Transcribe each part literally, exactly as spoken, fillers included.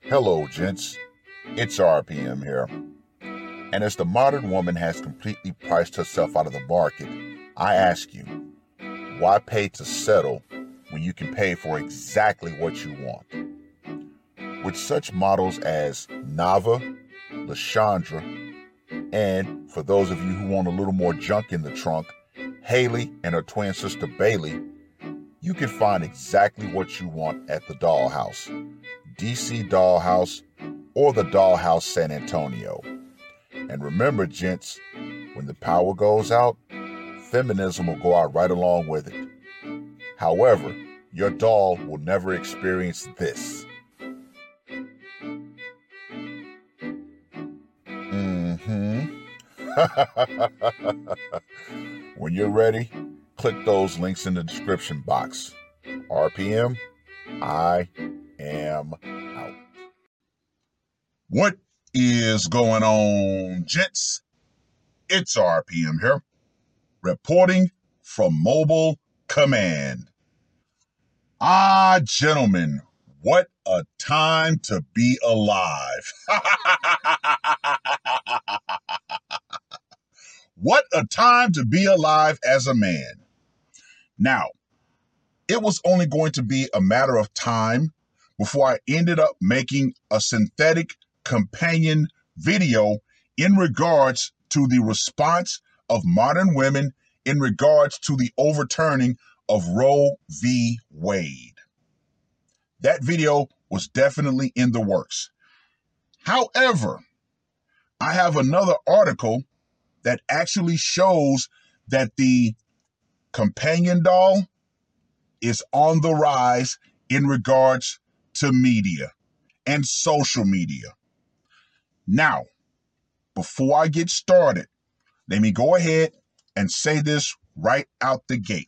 Hello, gents. It's R P M here. And as the modern woman has completely priced herself out of the market, I ask you, why pay to settle when you can pay for exactly what you want? With such models as Nava, LaShondra, and for those of you who want a little more junk in the trunk, Haley and her twin sister Bailey, you can find exactly what you want at the Dollhouse, D C Dollhouse, or the Dollhouse San Antonio. And remember, gents, when the power goes out, feminism will go out right along with it. However, your doll will never experience this. Mm-hmm. When you're ready, click those links in the description box. R P M, I am out. What is going on, gents? It's R P M here, reporting from Mobile Command. Ah, gentlemen, what a time to be alive. What a time to be alive as a man. Now, it was only going to be a matter of time before I ended up making a synthetic companion video in regards to the response of modern women in regards to the overturning of Roe v. Wade. That video was definitely in the works. However, I have another article that actually shows that the companion doll is on the rise in regards to media and social media. Now, before I get started, let me go ahead and say this right out the gate.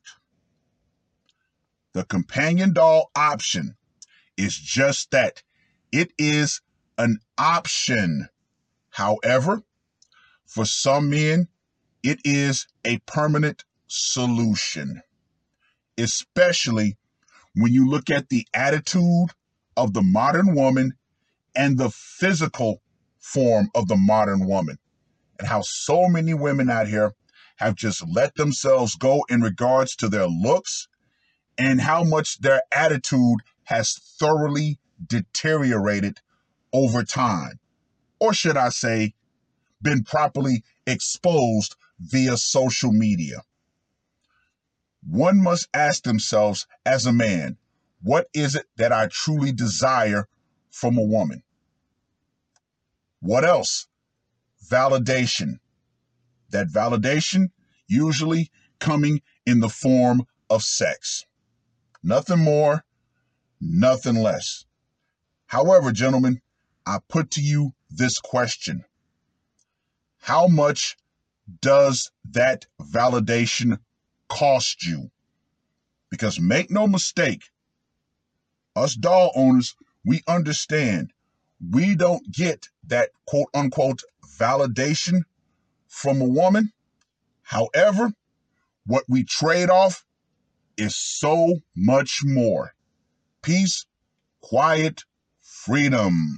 The companion doll option is just that. It is an option. However, for some men, it is a permanent solution, especially when you look at the attitude of the modern woman and the physical form of the modern woman, and how so many women out here have just let themselves go in regards to their looks and how much their attitude has thoroughly deteriorated over time. Or should I say, been properly exposed via social media. One must ask themselves as a man, what is it that I truly desire from a woman? What else? Validation. That validation usually coming in the form of sex. Nothing more, nothing less. However, gentlemen, I put to you this question. How much does that validation cost you? Because make no mistake, us doll owners, we understand we don't get that quote unquote validation from a woman. However, what we trade off is so much more. Peace, quiet, freedom.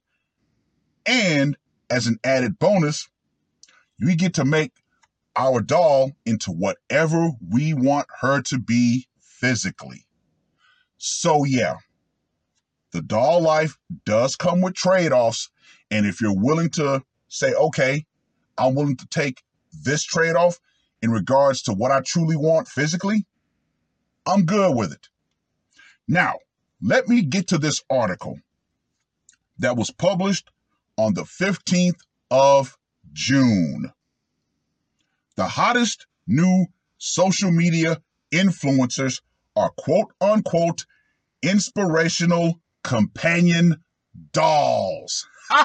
And as an added bonus, we get to make our doll into whatever we want her to be physically. So yeah, the doll life does come with trade-offs. And if you're willing to say, okay, I'm willing to take this trade-off in regards to what I truly want physically, I'm good with it. Now, let me get to this article that was published on the fifteenth of June. The hottest new social media influencers are quote unquote inspirational companion dolls.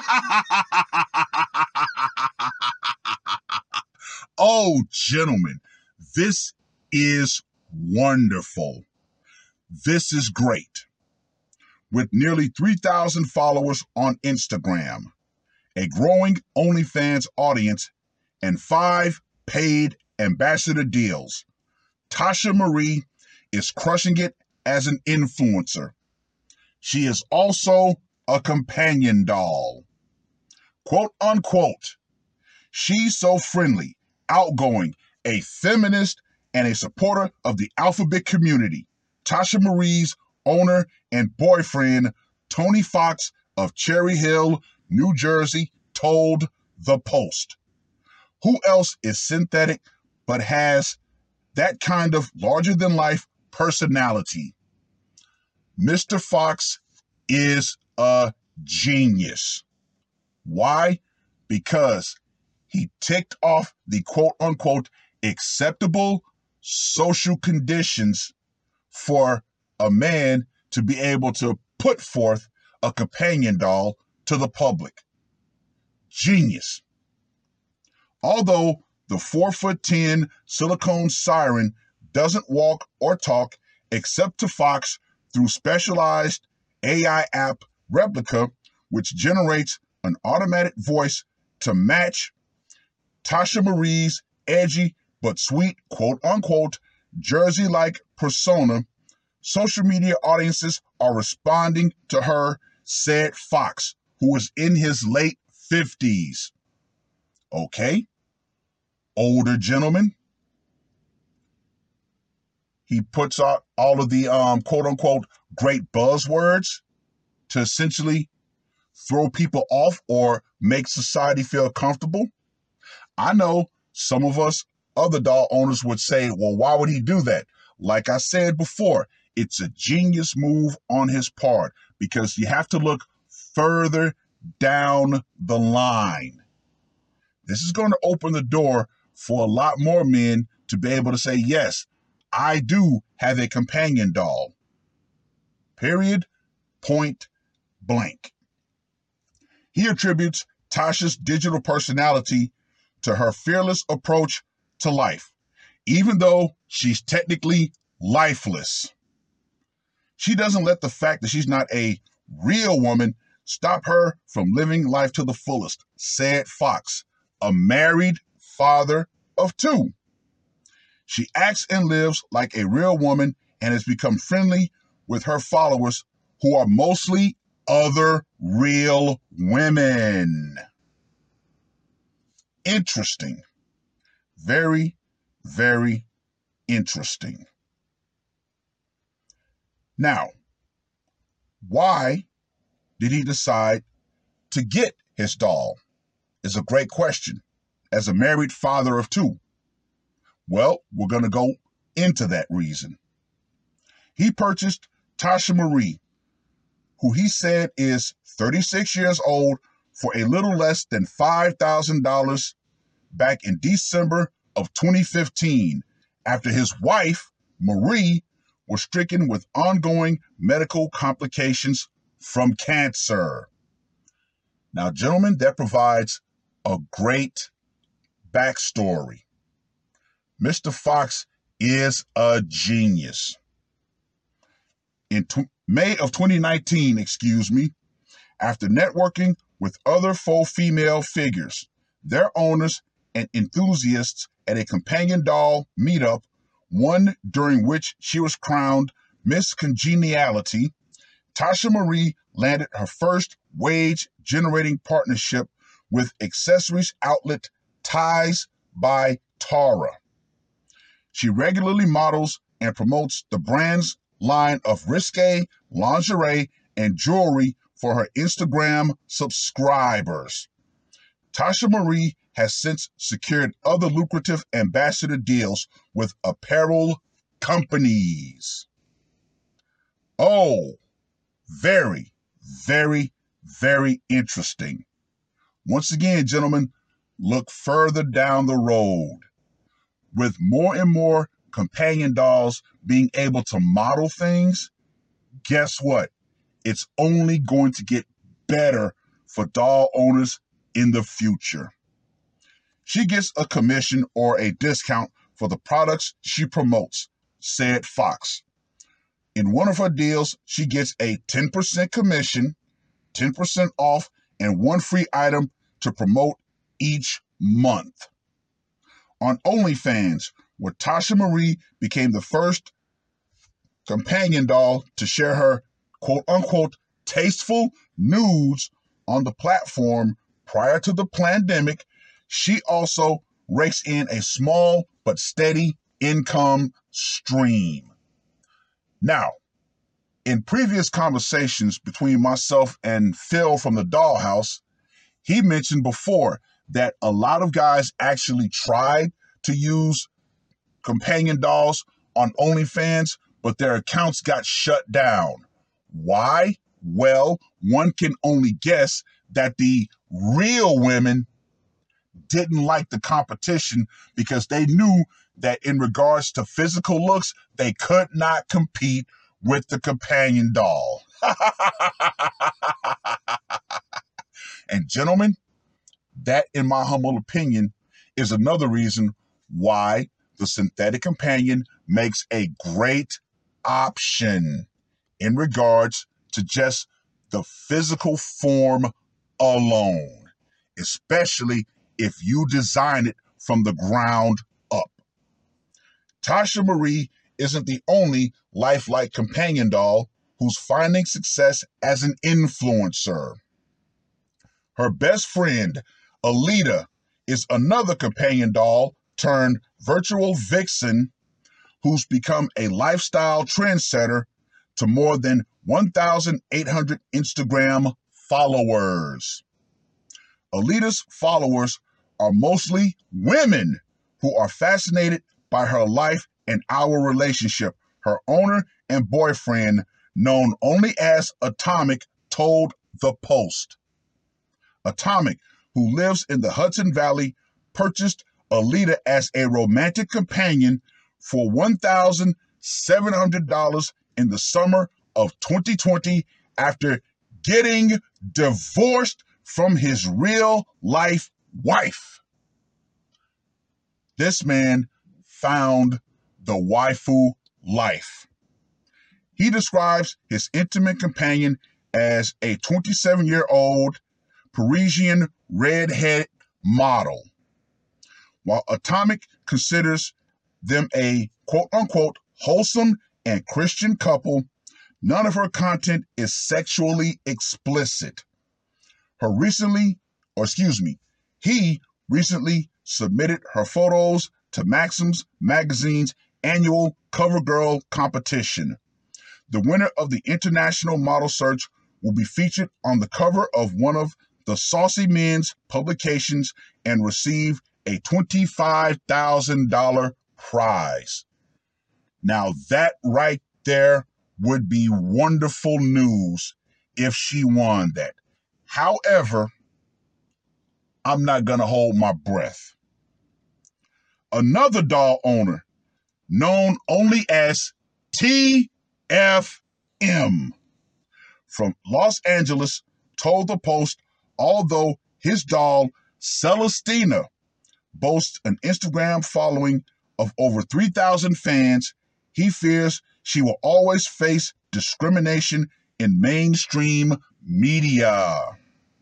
Oh, gentlemen, this is wonderful. This is great. With nearly three thousand followers on Instagram, a growing OnlyFans audience, and five paid ambassador deals, Tasha Marie is crushing it as an influencer. She is also a companion doll. Quote unquote, she's so friendly, outgoing, a feminist, and a supporter of the alphabet community. Tasha Marie's owner and boyfriend, Tony Fox of Cherry Hill, New Jersey, told The Post. Who else is synthetic but has that kind of larger-than-life personality? Mister Fox is a genius. Why? Because he ticked off the quote-unquote acceptable social conditions for a man to be able to put forth a companion doll to the public. Genius. Although the four foot ten silicone siren doesn't walk or talk except to Fox through specialized A I app Replica, which generates an automatic voice to match Tasha Marie's edgy but sweet quote-unquote Jersey-like persona, social media audiences are responding to her, said Fox, who is in his late fifties. Okay, older gentleman. He puts out all of the um, quote-unquote great buzzwords to essentially throw people off or make society feel comfortable. I know some of us other doll owners would say, well, why would he do that? Like I said before, it's a genius move on his part because you have to look further down the line. This is going to open the door for a lot more men to be able to say, yes, I do have a companion doll. Period. Point blank. He attributes Tasha's digital personality to her fearless approach to life, even though she's technically lifeless. She doesn't let the fact that she's not a real woman stop her from living life to the fullest, said Fox, a married father of two. She acts and lives like a real woman and has become friendly with her followers, who are mostly other real women. Interesting. Very, very interesting. Now, why did he decide to get his doll? Is a great question. As a married father of two. Well, we're going to go into that reason. He purchased Tasha Marie, who he said is thirty-six years old, for a little less than five thousand dollars back in December of twenty fifteen, after his wife, Marie, was stricken with ongoing medical complications from cancer. Now, gentlemen, that provides a great backstory. Mister Fox is a genius. In t- May of twenty nineteen, excuse me, after networking with other faux female figures, their owners and enthusiasts at a companion doll meetup, one during which she was crowned Miss Congeniality, Tasha Marie landed her first wage-generating partnership with accessories outlet Ties by Tara. She regularly models and promotes the brand's line of risque lingerie and jewelry for her Instagram subscribers. Tasha Marie has since secured other lucrative ambassador deals with apparel companies. Oh, very, very, very interesting. Once again, gentlemen, look further down the road. With more and more companion dolls being able to model things, guess what? It's only going to get better for doll owners in the future. She gets a commission or a discount for the products she promotes, said Fox. In one of her deals, she gets a ten percent commission, ten percent off, and one free item to promote each month. On OnlyFans, where Tasha Marie became the first companion doll to share her quote-unquote tasteful nudes on the platform prior to the pandemic, she also rakes in a small but steady income stream. Now, in previous conversations between myself and Phil from the Dollhouse, he mentioned before that a lot of guys actually tried to use companion dolls on OnlyFans, but their accounts got shut down. Why? Well, one can only guess that the real women didn't like the competition because they knew that in regards to physical looks, they could not compete with the companion doll. And gentlemen, that, in my humble opinion, is another reason why the synthetic companion makes a great option in regards to just the physical form alone, especially if you design it from the ground up. Tasha Marie isn't the only lifelike companion doll who's finding success as an influencer. Her best friend, Alita, is another companion doll turned virtual vixen who's become a lifestyle trendsetter to more than one thousand eight hundred Instagram followers. Alita's followers are mostly women who are fascinated by her life and our relationship. Her owner and boyfriend, known only as Atomic, told The Post. Atomic, who lives in the Hudson Valley, purchased Alita as a romantic companion for one thousand seven hundred dollars in the summer of twenty twenty after getting divorced from his real-life wife. This man found the waifu life. He describes his intimate companion as a twenty-seven-year-old Parisian redhead model. While Atomic considers them a quote-unquote wholesome and Christian couple, none of her content is sexually explicit. Her recently, or excuse me, he recently submitted her photos to Maxim's magazine's annual CoverGirl competition. The winner of the international model search will be featured on the cover of one of the Saucy Men's publications and receive a twenty-five thousand dollars prize. Now that right there would be wonderful news if she won that. However, I'm not going to hold my breath. Another doll owner, known only as T F M, from Los Angeles, told The Post, although his doll, Celestina, boasts an Instagram following of over three thousand fans, he fears she will always face discrimination in mainstream media.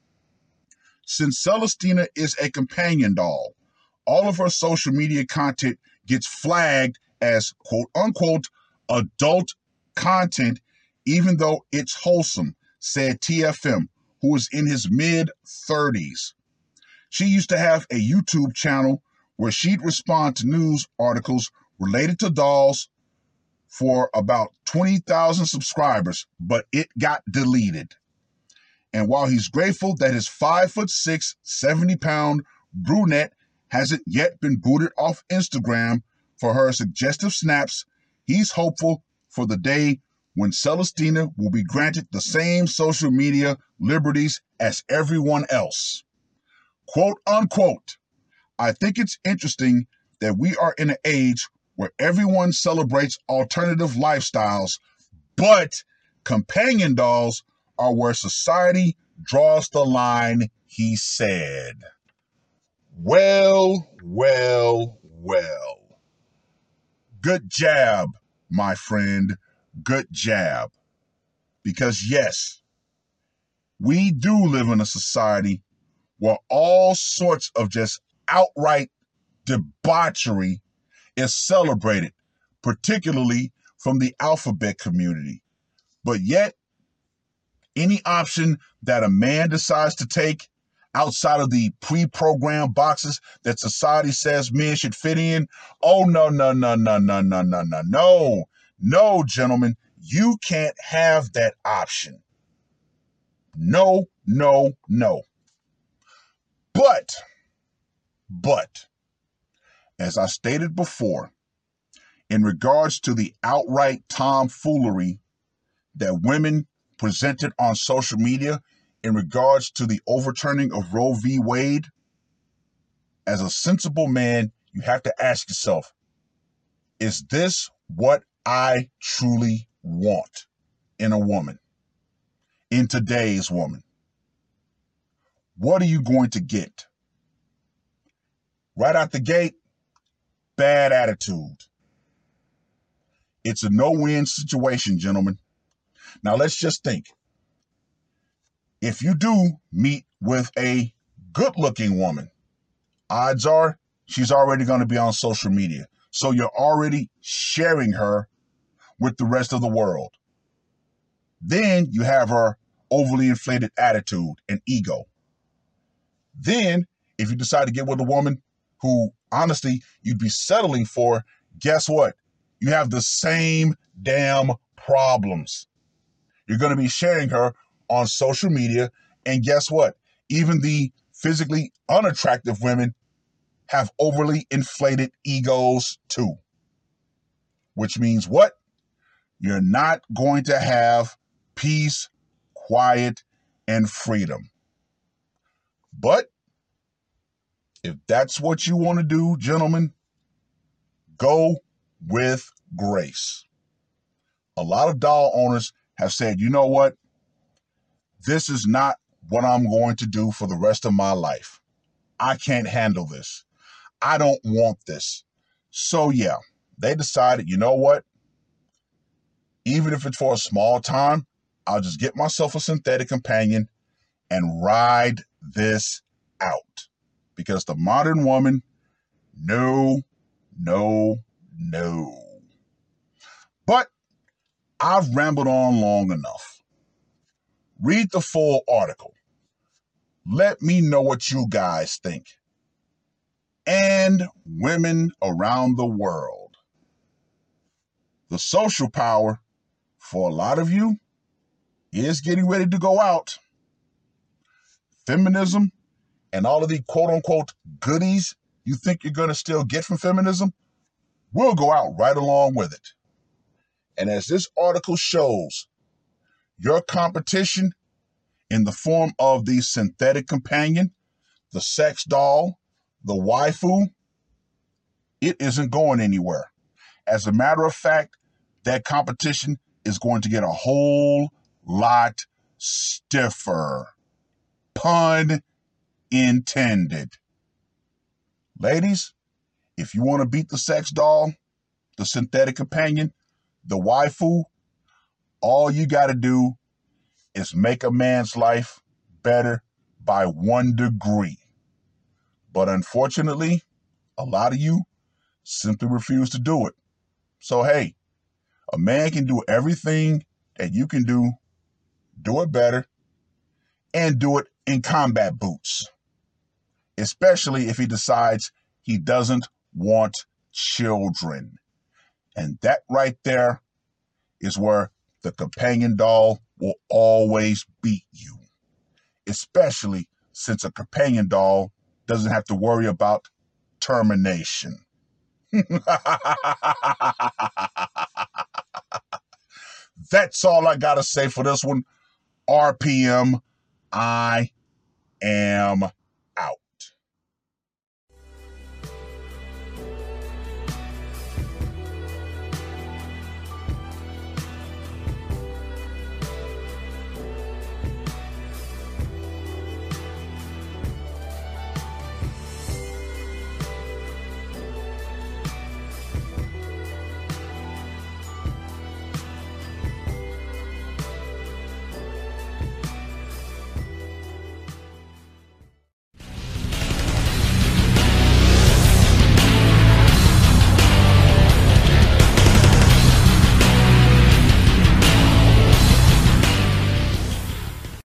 Since Celestina is a companion doll, all of her social media content gets flagged as quote-unquote adult content, even though it's wholesome, said T F M, who is in his mid-thirties. She used to have a YouTube channel where she'd respond to news articles related to dolls for about twenty thousand subscribers, but it got deleted. And while he's grateful that his five foot six, seventy pound brunette hasn't yet been booted off Instagram for her suggestive snaps, he's hopeful for the day when Celestina will be granted the same social media liberties as everyone else. Quote unquote, I think it's interesting that we are in an age where everyone celebrates alternative lifestyles, but companion dolls are where society draws the line, he said. Well, well, well. Good jab, my friend. Good jab. Because yes, we do live in a society where all sorts of just outright debauchery is celebrated, particularly from the alphabet community. But yet, Any option that a man decides to take outside of the pre-programmed boxes that society says men should fit in, oh, no, no, no, no, no, no, no, no, no. No, gentlemen, you can't have that option. No, no, no. But, but, as I stated before, in regards to the outright tomfoolery that women presented on social media in regards to the overturning of Roe v. Wade, as a sensible man, you have to ask yourself, is this what I truly want in a woman, in today's woman? What are you going to get? Right out the gate, bad attitude. It's a no-win situation, gentlemen. Now, let's just think. If you do meet with a good-looking woman, odds are she's already going to be on social media. So you're already sharing her with the rest of the world. Then you have her overly inflated attitude and ego. Then, if you decide to get with a woman who, honestly, you'd be settling for, guess what? You have the same damn problems. You're going to be sharing her on social media, and guess what? Even the physically unattractive women have overly inflated egos too. Which means what? You're not going to have peace, quiet, and freedom. But if that's what you want to do, gentlemen, go with grace. A lot of doll owners have said, you know what? This is not what I'm going to do for the rest of my life. I can't handle this. I don't want this. So yeah, they decided, you know what? Even if it's for a small time, I'll just get myself a synthetic companion and ride this out. Because the modern woman, no, no, no. But I've rambled on long enough. Read the full article. Let me know what you guys think. And women around the world. The social power for a lot of you is getting ready to go out. Feminism and all of the quote-unquote goodies you think you're going to still get from feminism will go out right along with it. And as this article shows, your competition in the form of the synthetic companion, the sex doll, the waifu, it isn't going anywhere. As a matter of fact, that competition is going to get a whole lot stiffer. Pun intended. Ladies, if you want to beat the sex doll, the synthetic companion, the waifu, all you got to do is make a man's life better by one degree. But unfortunately, a lot of you simply refuse to do it. So hey, a man can do everything that you can do, do it better, and do it in combat boots. Especially if he decides he doesn't want children. And that right there is where the companion doll will always beat you. Especially since a companion doll doesn't have to worry about termination. That's all I gotta say for this one. R P M, I am